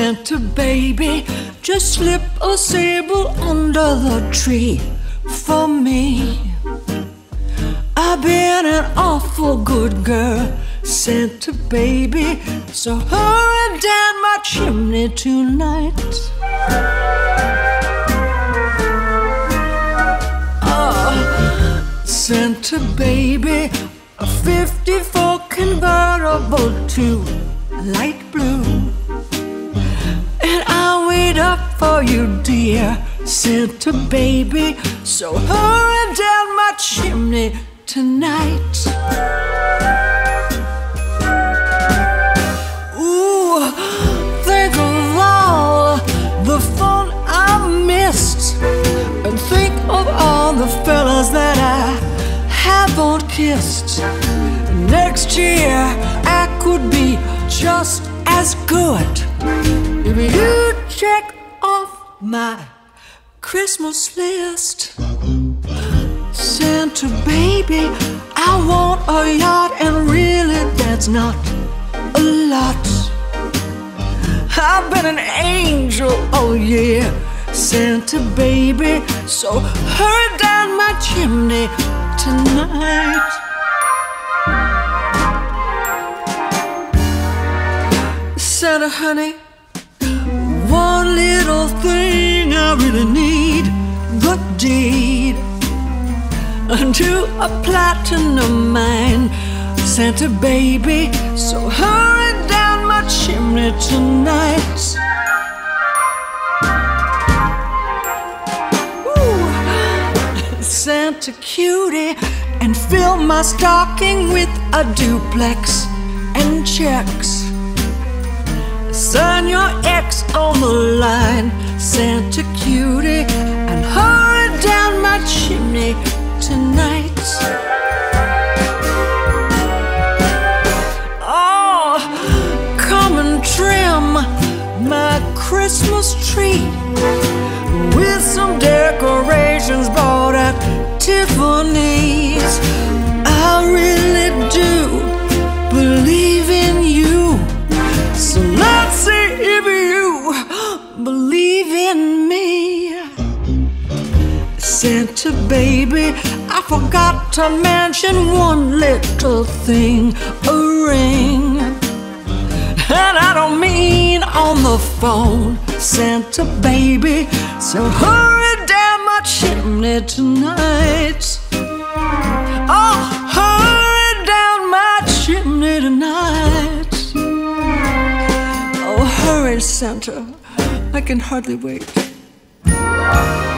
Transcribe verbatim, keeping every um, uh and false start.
Santa baby, just slip a sable under the tree for me. I've been an awful good girl, Santa baby, so hurry down my chimney tonight. Oh, Santa baby, a fifty-four convertible to light blue. And I'll wait up for you, dear Santa baby, so hurry down my chimney tonight. Ooh, think of all the fun I missed, and think of all the fellas that I haven't kissed. Next year I could be just as good if you check off my Christmas list. Santa baby, I want a yacht, and really that's not a lot. I've been an angel all year, Santa baby, so hurry down my chimney tonight. Santa honey, one little thing I really need, the deed to a platinum mine, Santa baby, so hurry down my chimney tonight. Ooh, Santa cutie, and fill my stocking with a duplex and checks. Sign your ex on the line, Santa cutie, and hurry down my chimney tonight. Oh, come and trim my Christmas tree with some decorations bought at Tiffany's. I really do believe in you, so let's see if you believe in me. Santa baby, I forgot to mention one little thing, a ring. And I don't mean on the phone, Santa baby, so hurry down my chimney tonight. Oh, hurry down my chimney tonight. Oh, hurry, Santa, I can hardly wait.